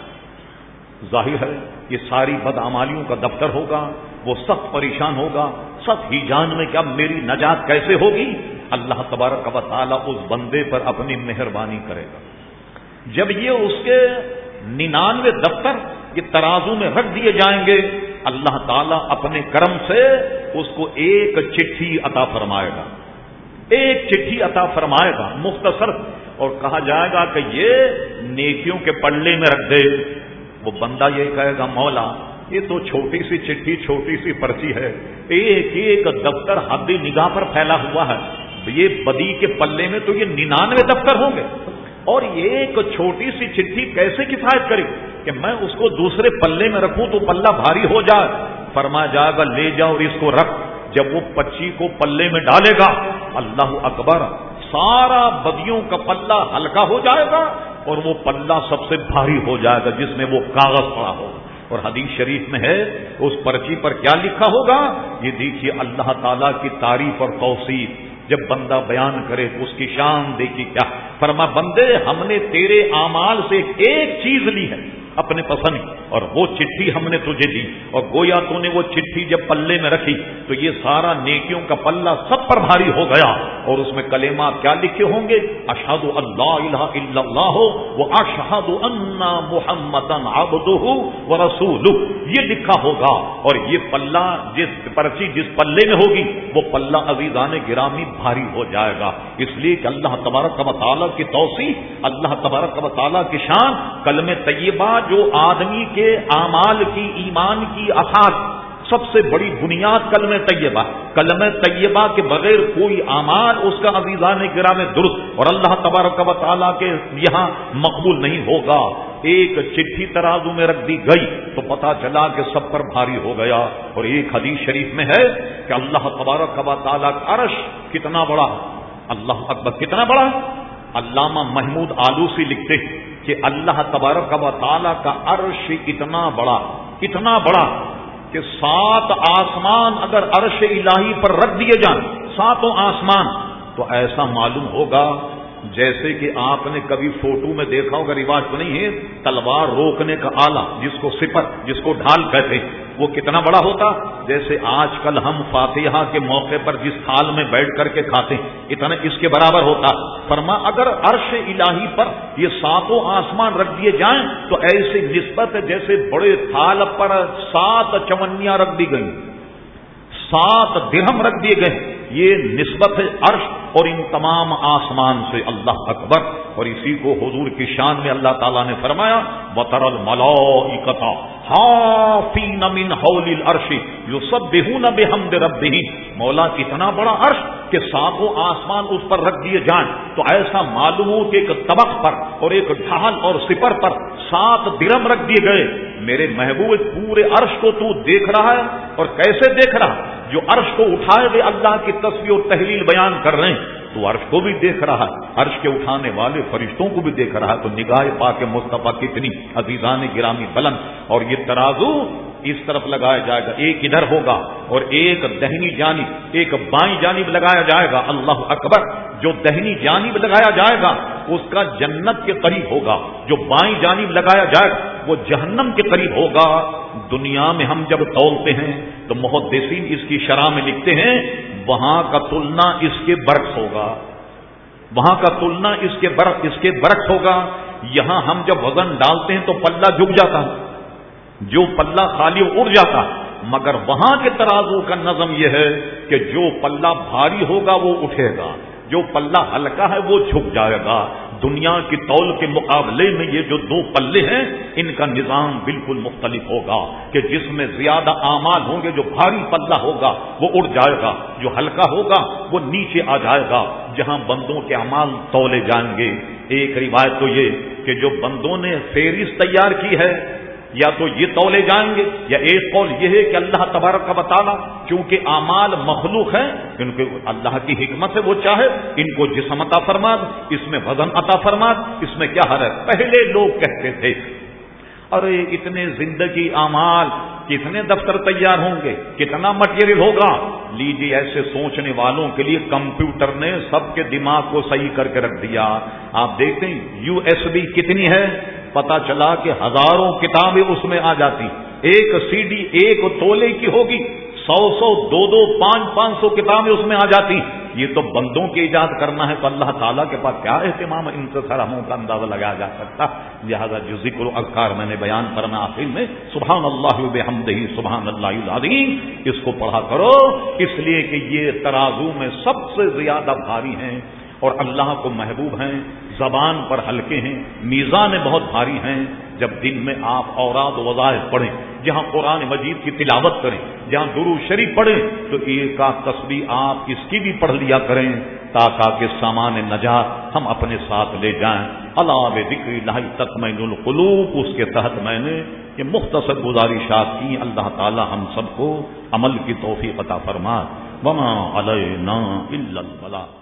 ظاہر ہے یہ ساری بدعمالیوں کا دفتر ہوگا، وہ سخت پریشان ہوگا، سخت ہی جان میں کیا میری نجات کیسے ہوگی؟ اللہ تبارک و تعالیٰ اس بندے پر اپنی مہربانی کرے گا۔ جب یہ اس کے ننانوے دفتر یہ ترازو میں رکھ دیے جائیں گے، اللہ تعالیٰ اپنے کرم سے اس کو ایک چٹھی عطا فرمائے گا، ایک چٹھی عطا فرمائے گا مختصر، اور کہا جائے گا کہ یہ نیکیوں کے پلے میں رکھ دے۔ وہ بندہ یہ کہے گا مولا یہ تو چھوٹی سی چٹھی، چھوٹی سی پرچی ہے، ایک ایک دفتر حد نگاہ پر پھیلا ہوا ہے، یہ بدی کے پلے میں تو یہ ننانوے دفتر ہوں گے، اور یہ ایک چھوٹی سی چٹھی کیسے کفایت کرے کہ میں اس کو دوسرے پلے میں رکھوں تو پلہ بھاری ہو جائے؟ فرمایا جائے گا لے جاؤ اور اس کو رکھ۔ جب وہ پچی کو پلے میں ڈالے گا، اللہ اکبر، سارا بدیوں کا پلہ ہلکا ہو جائے گا اور وہ پلہ سب سے بھاری ہو جائے گا جس میں وہ کاغذ پڑا ہو۔ اور حدیث شریف میں ہے اس پرچی پر کیا لکھا ہوگا؟ یہ دیکھیے اللہ تعالیٰ کی تعریف اور توصیف جب بندہ بیان کرے تو اس کی شان دیکھیے کیا فرما، بندے ہم نے تیرے اعمال سے ایک چیز لی ہے اپنے پسند، اور وہ چٹھی ہم نے تجھے دی، اور گویا تو نے وہ چٹھی جب پلے میں رکھی تو یہ سارا نیکیوں کا پلہ سب پر بھاری ہو گیا، اور اس میں کلمات کیا لکھے ہوں گے؟ اشہد ان لا الہ الا اللہ و اشہد ان محمدا عبدہ و رسولہ، یہ لکھا ہوگا، اور یہ پلہ جس پرچی جس پلے میں ہوگی وہ پلہ عزیزان گرامی بھاری ہو جائے گا۔ اس لیے کہ اللہ تبارک و تعالیٰ کی توصیف، اللہ تبارک و تعالیٰ کی شان، کلمہ طیبہ جو آدمی کے اعمال کی، ایمان کی اثار سب سے بڑی بنیاد کلمہ طیبہ. کلمہ طیبہ کے بغیر کوئی اعمال اس کا عزیزان گرامی درست اور اللہ تبارک و تعالیٰ کے یہاں مقبول نہیں ہوگا. ایک چٹھی ترازو میں رکھ دی گئی تو پتا چلا کہ سب پر بھاری ہو گیا. اور ایک حدیث شریف میں ہے کہ اللہ تبارک و تعالیٰ کا عرش کتنا بڑا, اللہ اکبر کتنا بڑا. علامہ محمود آلوسی لکھتے کہ اللہ تبارک و تعالیٰ کا عرش اتنا بڑا اتنا بڑا کہ سات آسمان اگر عرش الہی پر رکھ دیے جائیں, ساتوں آسمان, تو ایسا معلوم ہوگا جیسے کہ آپ نے کبھی فوٹو میں دیکھا ہوگا, رواج تو نہیں ہے, تلوار روکنے کا آلہ جس کو سپر جس کو ڈھال کہتے ہیں, وہ کتنا بڑا ہوتا. جیسے آج کل ہم فاتحہ کے موقع پر جس تھال میں بیٹھ کر کے کھاتے ہیں اتنا اس کے برابر ہوتا. فرما اگر عرش الہی پر یہ ساتوں آسمان رکھ دیے جائیں تو ایسی نسبت جیسے بڑے تھال پر سات چونیاں رکھ دی گئی, سات درہم رکھ دیے گئے. یہ نسبت ہے عرش اور ان تمام آسمان سے. اللہ اکبر. اور اسی کو حضور کی شان میں اللہ تعالیٰ نے فرمایا وَتَرَى الْمَلَائِكَةَ حَافِينَ مِنْ حَوْلِ الْعَرْشِ يُسَبِّحُونَ بِحَمْدِ رَبِّهِمْ. مولا اتنا بڑا عرش کہ ساتوں آسمان اس پر رکھ دیے جائیں تو ایسا معلوم ہو کہ ایک طبق پر اور ایک ڈھال اور سپر پر سات درم رکھ دیے گئے. میرے محبوب پورے عرش کو تو دیکھ رہا ہے, اور کیسے دیکھ رہا؟ جو عرش کو اٹھائے ہوئے اللہ کی تسبیح اور تحلیل بیان کر رہے ہیں تو عرش کو بھی دیکھ رہا ہے, عرش کے اٹھانے والے فرشتوں کو بھی دیکھ رہا ہے. تو نگاہ پاک مصطفیٰ کتنی عزیزان گرامی بلند. اور یہ ترازو اس طرف لگایا جائے گا, ایک ادھر ہوگا اور ایک دہنی جانب ایک بائیں جانب لگایا جائے گا. اللہ اکبر. جو دہنی جانب لگایا جائے گا اس کا جنت کے قریب ہوگا, جو بائیں جانب لگایا جائے گا وہ جہنم کے قریب ہوگا. دنیا میں ہم جب تولتے ہیں تو محدثین اس کی شرح میں لکھتے ہیں وہاں کا تلنا اس کے برعکس ہوگا, وہاں کا تلنا اس کے برعکس اس کے برعکس ہوگا. یہاں ہم جب وزن ڈالتے ہیں تو پلہ جھک جاتا ہے, جو پلہ خالی اڑ جاتا ہے, مگر وہاں کے ترازو کا نظم یہ ہے کہ جو پلہ بھاری ہوگا وہ اٹھے گا, جو پلہ ہلکا ہے وہ جھک جائے گا. دنیا کی تول کے مقابلے میں یہ جو دو پلے ہیں ان کا نظام بالکل مختلف ہوگا کہ جس میں زیادہ اعمال ہوں گے جو بھاری پلہ ہوگا وہ اڑ جائے گا, جو ہلکا ہوگا وہ نیچے آ جائے گا. جہاں بندوں کے اعمال تولے جائیں گے, ایک روایت تو یہ کہ جو بندوں نے فہرست تیار کی ہے یا تو یہ تولے جائیں گے, یا ایک قول یہ ہے کہ اللہ تبارک و تعالیٰ چونکہ اعمال مخلوق ہیں ان کے اللہ کی حکمت سے وہ چاہے ان کو جسم عطا فرما, اس میں وزن عطا فرما, اس میں کیا حرج. پہلے لوگ کہتے تھے ارے اتنے زندگی اعمال کتنے دفتر تیار ہوں گے, کتنا مٹیریل ہوگا. لیجیے ایسے سوچنے والوں کے لیے کمپیوٹر نے سب کے دماغ کو صحیح کر کے رکھ دیا. آپ دیکھتے ہیں یو ایس بی کتنی ہے, پتا چلا کہ ہزاروں کتابیں اس میں آ جاتی. ایک سی ڈی ایک تولے کی ہوگی, سو سو دو دو پانچ پانچ سو کتابیں اس میں آ جاتی. یہ تو بندوں کے ایجاد کرنا ہے, تو اللہ تعالیٰ کے پاس کیا اہتمام ان سے سرہموں کا اندازہ لگایا جا سکتا. لہذا جو ذکر و اذکار میں نے بیان فرمایا آخر میں سبحان اللہ وبحمدہ سبحان اللہ العظیم, اس کو پڑھا کرو, اس لیے کہ یہ ترازو میں سب سے زیادہ بھاری ہیں اور اللہ کو محبوب ہیں, زبان پر ہلکے ہیں, میزان بہت بھاری ہیں. جب دن میں آپ اوراد و وظائف پڑھیں, جہاں قرآن مجید کی تلاوت کریں, جہاں درود شریف پڑھیں, تو ایک آدھ تسبیح آپ اس کی بھی پڑھ لیا کریں تاکہ کہ سامان نجات ہم اپنے ساتھ لے جائیں. الا بذکر اللہ تطمئن القلوب, اس کے تحت میں نے یہ مختصر گزارشات کی. اللہ تعالی ہم سب کو عمل کی توفیق عطا فرمائے. وما علینا الا البلاغ.